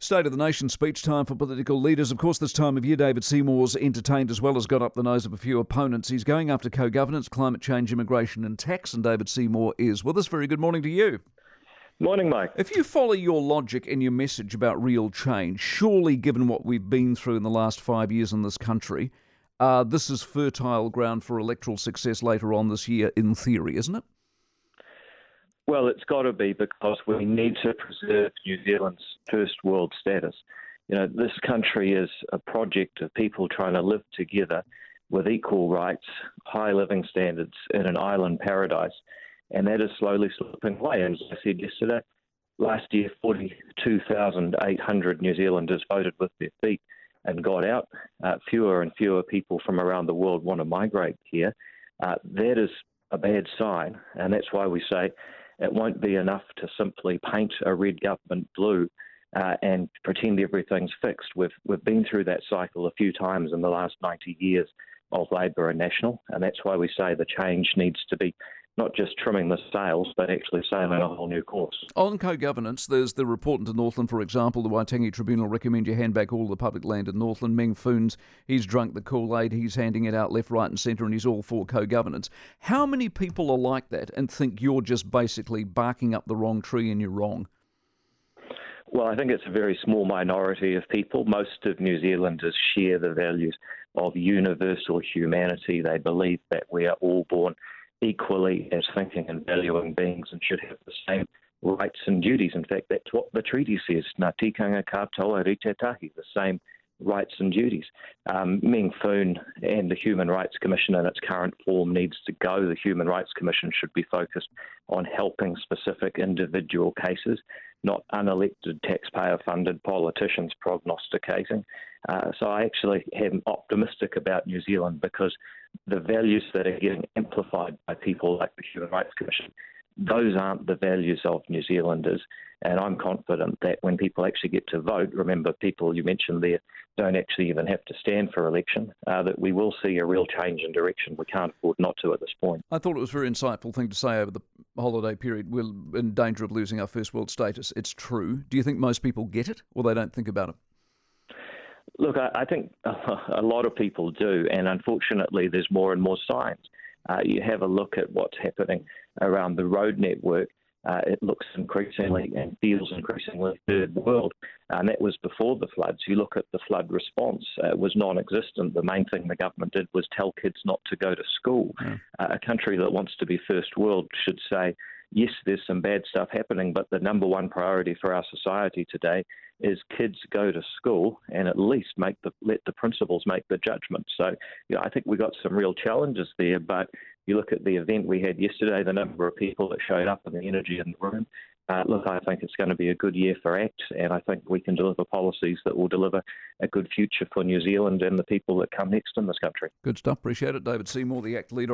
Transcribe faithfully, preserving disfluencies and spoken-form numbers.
State of the Nation speech time for political leaders. Of course, this time of year, David Seymour's entertained as well as got up the nose of a few opponents. He's going after co-governance, climate change, immigration and tax, and David Seymour is with us. Very good morning to you. Morning, Mike. If you follow your logic and your message about real change, surely given what we've been through in the last five years in this country, uh, this is fertile ground for electoral success later on this year, in theory, isn't it? Well, it's got to be, because we need to preserve New Zealand's first world status. You know, this country is a project of people trying to live together with equal rights, high living standards in an island paradise, and that is slowly slipping away. As I said yesterday, last year forty-two thousand eight hundred New Zealanders voted with their feet and got out. Uh, fewer and fewer people from around the world want to migrate here. Uh, that is a bad sign, and that's why we say it won't be enough to simply paint a red government blue uh, and pretend everything's fixed. We've we've been through that cycle a few times in the last ninety years of Labor and National, and that's why we say the change needs to be not just trimming the sails, but actually sailing a whole new course. On co-governance, there's the report into Northland, for example. The Waitangi Tribunal recommend you hand back all the public land in Northland. Meng Foon's, he's drunk the Kool-Aid, he's handing it out left, right and centre, and he's all for co-governance. How many people are like that and think you're just basically barking up the wrong tree and you're wrong? Well, I think it's a very small minority of people. Most of New Zealanders share the values of universal humanity. They believe that we are all born equally as thinking and valuing beings and should have the same rights and duties. In fact, that's what the treaty says, Ngā tikanga katoa rite tahi, the same rights and duties. Um, Meng Foon and the Human Rights Commission in its current form needs to go. The Human Rights Commission should be focused on helping specific individual cases, not unelected taxpayer-funded politicians prognosticating. Uh, so I actually am optimistic about New Zealand, because the values that are getting amplified by people like the Human Rights Commission, those aren't the values of New Zealanders. And I'm confident that when people actually get to vote, remember, people you mentioned there don't actually even have to stand for election, uh, that we will see a real change in direction. We can't afford not to at this point. I thought it was a very insightful thing to say over the holiday period. We're in danger of losing our first world status. It's true. Do you think most people get it, or they don't think about it? Look, I, I think a lot of people do, and unfortunately there's more and more signs. Uh, you have a look at what's happening around the road network. Uh, it looks increasingly and feels increasingly third world, and that was before the floods. You look at the flood response, uh, it was non-existent. The main thing the government did was tell kids not to go to school. Mm. Uh, a country that wants to be first world should say, yes, there's some bad stuff happening, but the number one priority for our society today is kids go to school and at least make the let the principals make the judgment. So, you know, I think we got some real challenges there, but you look at the event we had yesterday, the number of people that showed up and the energy in the room. Uh, look, I think it's going to be a good year for ACT, and I think we can deliver policies that will deliver a good future for New Zealand and the people that come next in this country. Good stuff. Appreciate it. David Seymour, the ACT leader.